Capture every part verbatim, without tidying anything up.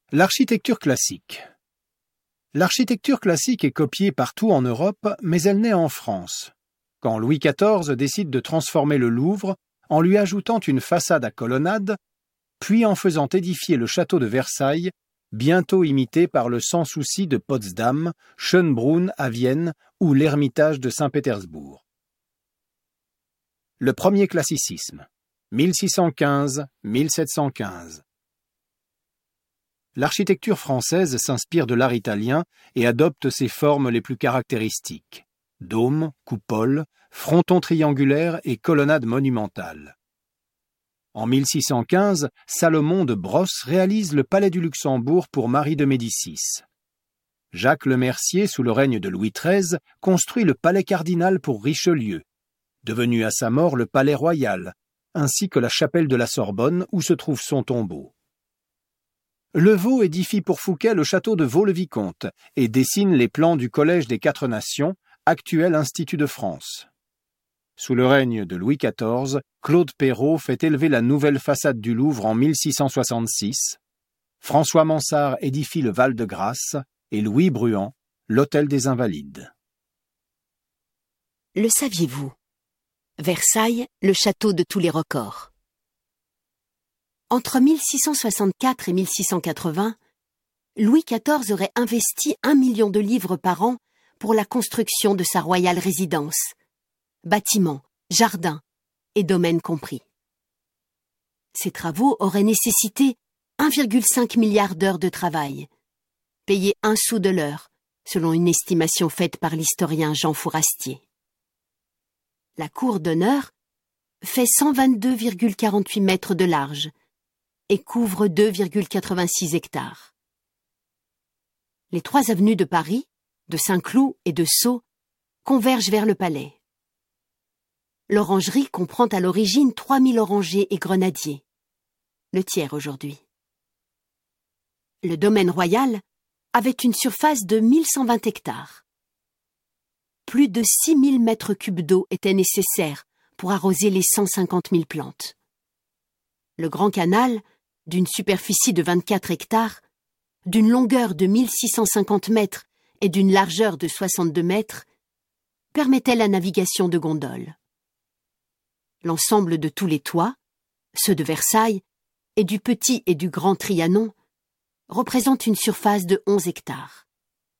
L'architecture classique. L'architecture classique est copiée partout en Europe, mais elle naît en France, quand Louis quatorze décide de transformer le Louvre en lui ajoutant une façade à colonnade, puis en faisant édifier le château de Versailles, bientôt imité par le Sans Souci de Potsdam, Schönbrunn à Vienne ou l'Ermitage de Saint-Pétersbourg. Le premier classicisme, mille six cent quinze à mille sept cent quinze. L'architecture française s'inspire de l'art italien et adopte ses formes les plus caractéristiques: dômes, coupoles, frontons triangulaires et colonnades monumentales. En mille six cent quinze, Salomon de Brosse réalise le palais du Luxembourg pour Marie de Médicis. Jacques Le Mercier, sous le règne de Louis treize, construit le palais cardinal pour Richelieu, devenu à sa mort le palais royal, ainsi que la chapelle de la Sorbonne où se trouve son tombeau. Levaux édifie pour Fouquet le château de Vaux-le-Vicomte et dessine les plans du Collège des Quatre Nations, actuel Institut de France. Sous le règne de Louis quatorze, Claude Perrault fait élever la nouvelle façade du Louvre en mille six cent soixante-six. François Mansart édifie le Val-de-Grâce et Louis Bruand, l'Hôtel des Invalides. Le saviez-vous? Versailles, le château de tous les records. Entre mille six cent soixante-quatre et mille six cent quatre-vingts, Louis quatorze aurait investi un million de livres par an pour la construction de sa royale résidence, bâtiments, jardins et domaines compris. Ces travaux auraient nécessité un virgule cinq milliard d'heures de travail, payés un sou de l'heure, selon une estimation faite par l'historien Jean Fourastier. La cour d'honneur fait cent vingt-deux virgule quarante-huit mètres de large et couvre deux virgule quatre-vingt-six hectares. Les trois avenues de Paris, de Saint-Cloud et de Sceaux, convergent vers le palais. L'orangerie comprend à l'origine trois mille orangers et grenadiers, le tiers aujourd'hui. Le domaine royal avait une surface de mille cent vingt hectares. Plus de six mille mètres cubes d'eau étaient nécessaires pour arroser les cent cinquante mille plantes. Le Grand Canal, d'une superficie de vingt-quatre hectares, d'une longueur de mille six cent cinquante mètres et d'une largeur de soixante-deux mètres, permettait la navigation de gondoles. L'ensemble de tous les toits, ceux de Versailles, et du Petit et du Grand Trianon, représente une surface de onze hectares.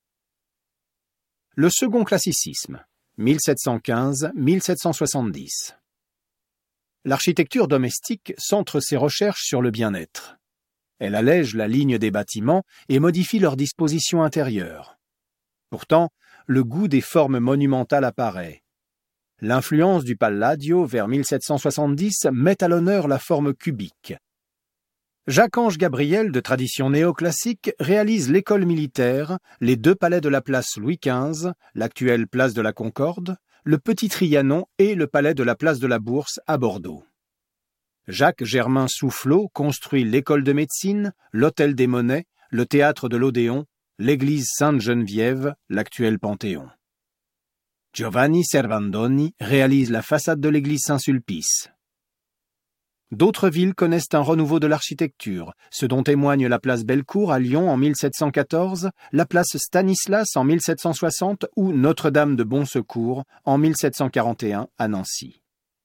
Le second classicisme, mille sept cent quinze à mille sept cent soixante-dix. L'architecture domestique centre ses recherches sur le bien-être. Elle allège la ligne des bâtiments et modifie leur disposition intérieure. Pourtant, le goût des formes monumentales apparaît. L'influence du Palladio vers mille sept cent soixante-dix met à l'honneur la forme cubique. Jacques-Ange Gabriel, de tradition néoclassique, réalise l'école militaire, les deux palais de la place Louis quinze, l'actuelle place de la Concorde, le Petit Trianon et le palais de la place de la Bourse à Bordeaux. Jacques Germain Soufflot construit l'école de médecine, l'hôtel des Monnaies, le théâtre de l'Odéon, l'église Sainte-Geneviève, l'actuel Panthéon. Giovanni Servandoni réalise la façade de l'église Saint-Sulpice. D'autres villes connaissent un renouveau de l'architecture, ce dont témoignent la place Bellecour à Lyon en mille sept cent quatorze, la place Stanislas en mille sept cent soixante ou Notre-Dame de Bon-Secours en mille sept cent quarante et un à Nancy.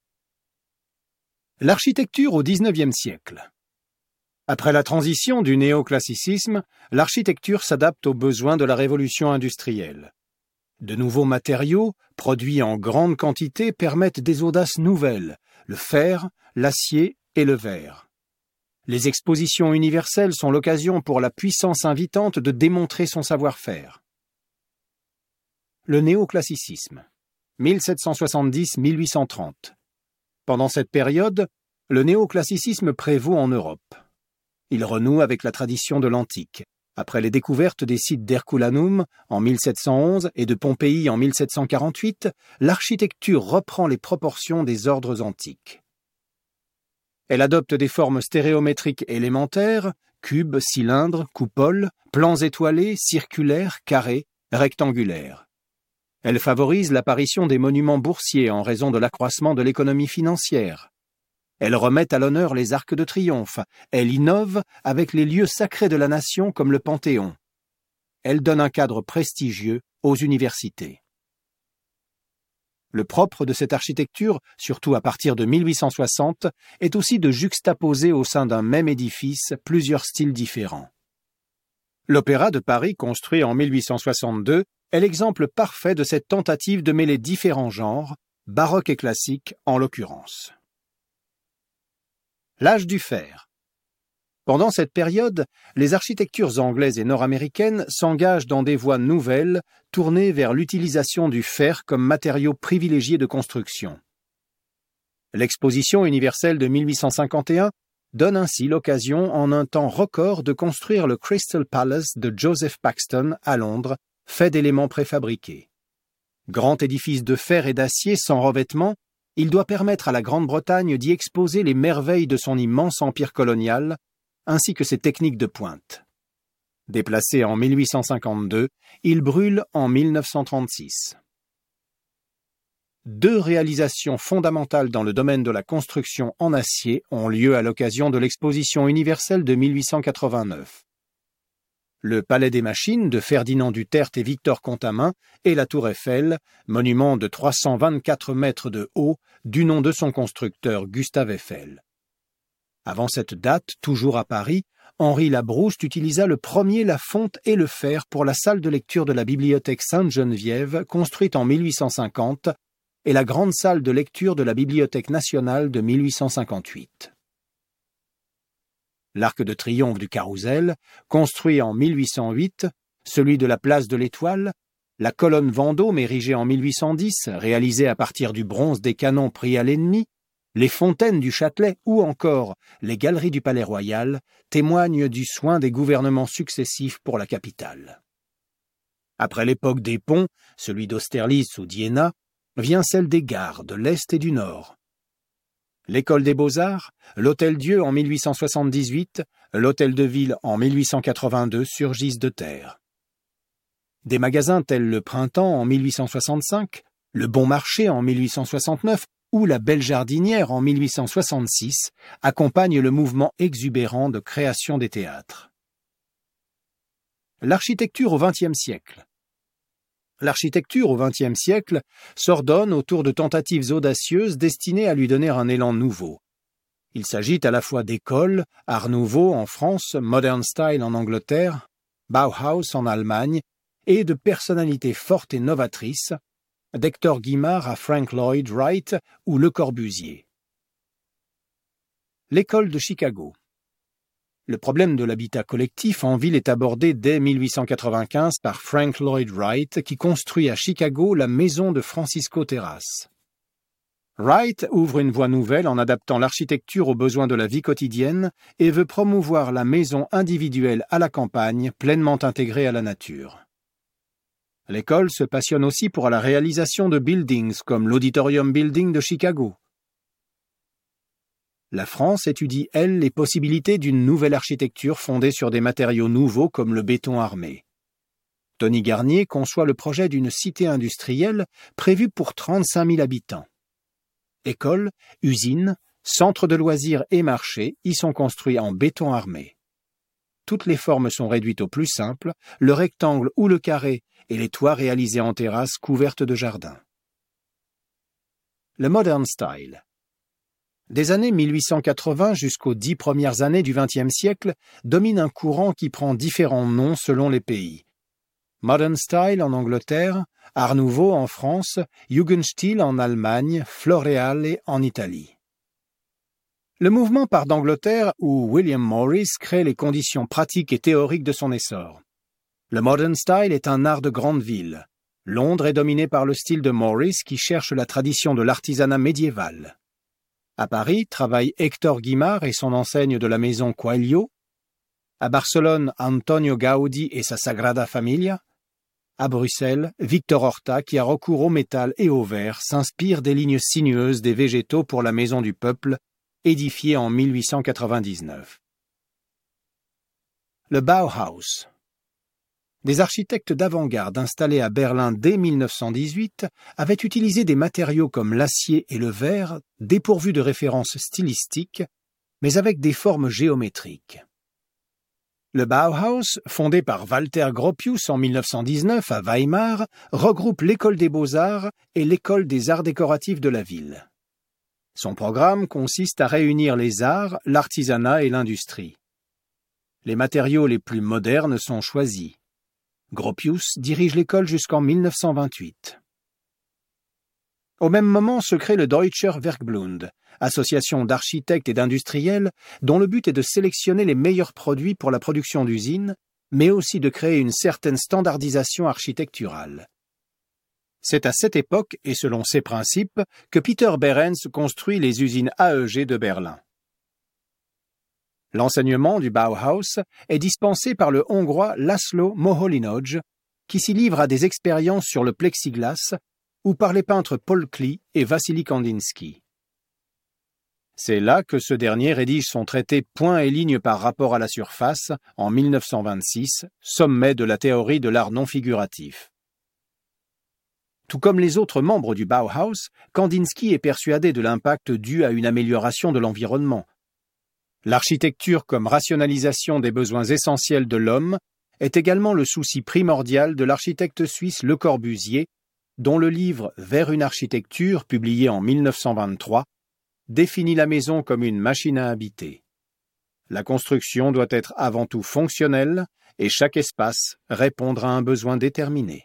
L'architecture au dix-neuvième siècle. Après la transition du néoclassicisme, l'architecture s'adapte aux besoins de la révolution industrielle. De nouveaux matériaux, produits en grande quantité, permettent des audaces nouvelles, le fer, l'acier et le verre. Les expositions universelles sont l'occasion pour la puissance invitante de démontrer son savoir-faire. Le néoclassicisme, mille sept cent soixante-dix à mille huit cent trente. Pendant cette période, le néoclassicisme prévaut en Europe. Il renoue avec la tradition de l'antique. Après les découvertes des sites d'Herculanum en mille sept cent onze et de Pompéi en mille sept cent quarante-huit, l'architecture reprend les proportions des ordres antiques. Elle adopte des formes stéréométriques élémentaires, cubes, cylindres, coupoles, plans étoilés, circulaires, carrés, rectangulaires. Elle favorise l'apparition des monuments boursiers en raison de l'accroissement de l'économie financière. Elle remet à l'honneur les arcs de triomphe. Elle innove avec les lieux sacrés de la nation comme le Panthéon. Elle donne un cadre prestigieux aux universités. Le propre de cette architecture, surtout à partir de mille huit cent soixante, est aussi de juxtaposer au sein d'un même édifice plusieurs styles différents. L'Opéra de Paris, construit en mille huit cent soixante-deux, est l'exemple parfait de cette tentative de mêler différents genres, baroque et classique en l'occurrence. L'âge du fer. Pendant cette période, les architectures anglaises et nord-américaines s'engagent dans des voies nouvelles tournées vers l'utilisation du fer comme matériau privilégié de construction. L'Exposition universelle de mille huit cent cinquante et un donne ainsi l'occasion en un temps record de construire le Crystal Palace de Joseph Paxton à Londres, fait d'éléments préfabriqués. Grand édifice de fer et d'acier sans revêtement, il doit permettre à la Grande-Bretagne d'y exposer les merveilles de son immense empire colonial, ainsi que ses techniques de pointe. Déplacé en mille huit cent cinquante-deux, il brûle en mille neuf cent trente-six. Deux réalisations fondamentales dans le domaine de la construction en acier ont lieu à l'occasion de l'Exposition universelle de mille huit cent quatre-vingt-neuf. Le Palais des Machines de Ferdinand Duterte et Victor Contamin et la Tour Eiffel, monument de trois cent vingt-quatre mètres de haut, du nom de son constructeur Gustave Eiffel. Avant cette date, toujours à Paris, Henri Labrouste utilisa le premier la fonte et le fer pour la salle de lecture de la bibliothèque Sainte-Geneviève, construite en mille huit cent cinquante, et la grande salle de lecture de la Bibliothèque nationale de mille huit cent cinquante-huit. L'Arc de triomphe du Carrousel, construit en mille huit cent huit, celui de la place de l'Étoile, la colonne Vendôme érigée en mille huit cent dix, réalisée à partir du bronze des canons pris à l'ennemi, les fontaines du Châtelet ou encore les galeries du Palais Royal témoignent du soin des gouvernements successifs pour la capitale. Après l'époque des ponts, celui d'Austerlitz ou d'Iéna, vient celle des gares de l'Est et du Nord. L'École des Beaux-Arts, l'Hôtel-Dieu en mille huit cent soixante-dix-huit, l'Hôtel de Ville en mille huit cent quatre-vingt-deux surgissent de terre. Des magasins tels le Printemps en mille huit cent soixante-cinq, le Bon Marché en mille huit cent soixante-neuf ou la Belle Jardinière en mille huit cent soixante-six accompagnent le mouvement exubérant de création des théâtres. L'architecture au vingtième siècle. L'architecture au vingtième siècle s'ordonne autour de tentatives audacieuses destinées à lui donner un élan nouveau. Il s'agit à la fois d'écoles, Art Nouveau en France, Modern Style en Angleterre, Bauhaus en Allemagne, et de personnalités fortes et novatrices, d'Hector Guimard à Frank Lloyd Wright ou Le Corbusier. L'école de Chicago. Le problème de l'habitat collectif en ville est abordé dès mille huit cent quatre-vingt-quinze par Frank Lloyd Wright qui construit à Chicago la maison de Francisco Terrace. Wright ouvre une voie nouvelle en adaptant l'architecture aux besoins de la vie quotidienne et veut promouvoir la maison individuelle à la campagne pleinement intégrée à la nature. L'école se passionne aussi pour la réalisation de buildings comme l'Auditorium Building de Chicago. La France étudie, elle, les possibilités d'une nouvelle architecture fondée sur des matériaux nouveaux comme le béton armé. Tony Garnier conçoit le projet d'une cité industrielle prévue pour trente-cinq mille habitants. Écoles, usines, centres de loisirs et marchés y sont construits en béton armé. Toutes les formes sont réduites au plus simple, le rectangle ou le carré et les toits réalisés en terrasses couvertes de jardins. Le Modern Style. Des années mille huit cent quatre-vingts jusqu'aux dix premières années du vingtième siècle domine un courant qui prend différents noms selon les pays. Modern Style en Angleterre, Art Nouveau en France, Jugendstil en Allemagne, Floreale en Italie. Le mouvement part d'Angleterre où William Morris crée les conditions pratiques et théoriques de son essor. Le Modern Style est un art de grande ville. Londres est dominée par le style de Morris qui cherche la tradition de l'artisanat médiéval. À Paris travaillent Hector Guimard et son enseigne de la maison Coelho. À Barcelone, Antonio Gaudí et sa Sagrada Familia. À Bruxelles, Victor Horta, qui a recours au métal et au verre, s'inspire des lignes sinueuses des végétaux pour la Maison du Peuple, édifiée en mille huit cent quatre-vingt-dix-neuf. Le Bauhaus. Des architectes d'avant-garde installés à Berlin dès mille neuf cent dix-huit avaient utilisé des matériaux comme l'acier et le verre, dépourvus de références stylistiques, mais avec des formes géométriques. Le Bauhaus, fondé par Walter Gropius en mille neuf cent dix-neuf à Weimar, regroupe l'école des beaux-arts et l'école des arts décoratifs de la ville. Son programme consiste à réunir les arts, l'artisanat et l'industrie. Les matériaux les plus modernes sont choisis. Gropius dirige l'école jusqu'en mille neuf cent vingt-huit. Au même moment se crée le Deutscher Werkbund, association d'architectes et d'industriels dont le but est de sélectionner les meilleurs produits pour la production d'usines, mais aussi de créer une certaine standardisation architecturale. C'est à cette époque, et selon ces principes, que Peter Behrens construit les usines A E G de Berlin. L'enseignement du Bauhaus est dispensé par le Hongrois László Moholy-Nagy, qui s'y livre à des expériences sur le plexiglas, ou par les peintres Paul Klee et Vassili Kandinsky. C'est là que ce dernier rédige son traité Points et lignes par rapport à la surface, en mille neuf cent vingt-six, sommet de la théorie de l'art non figuratif. Tout comme les autres membres du Bauhaus, Kandinsky est persuadé de l'impact dû à une amélioration de l'environnement. L'architecture comme rationalisation des besoins essentiels de l'homme est également le souci primordial de l'architecte suisse Le Corbusier, dont le livre Vers une architecture, publié en mille neuf cent vingt-trois, définit la maison comme une machine à habiter. La construction doit être avant tout fonctionnelle et chaque espace répondre à un besoin déterminé.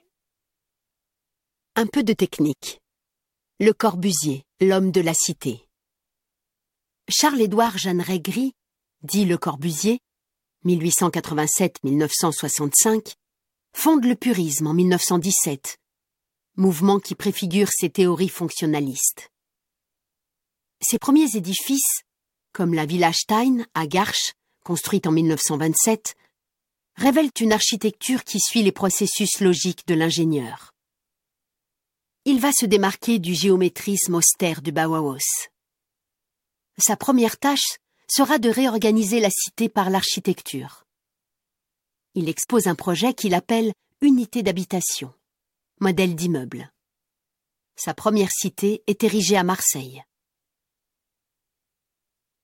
Un peu de technique. Le Corbusier, l'homme de la cité. Charles-Édouard Jeanneret Gris, dit Le Corbusier, mille huit cent quatre-vingt-sept à mille neuf cent soixante-cinq, fonde le purisme en mille neuf cent dix-sept, mouvement qui préfigure ses théories fonctionnalistes. Ses premiers édifices, comme la Villa Stein à Garches, construite en mille neuf cent vingt-sept, révèlent une architecture qui suit les processus logiques de l'ingénieur. Il va se démarquer du géométrisme austère du Bauhaus. Sa première tâche sera de réorganiser la cité par l'architecture. Il expose un projet qu'il appelle unité d'habitation, modèle d'immeuble. Sa première cité est érigée à Marseille.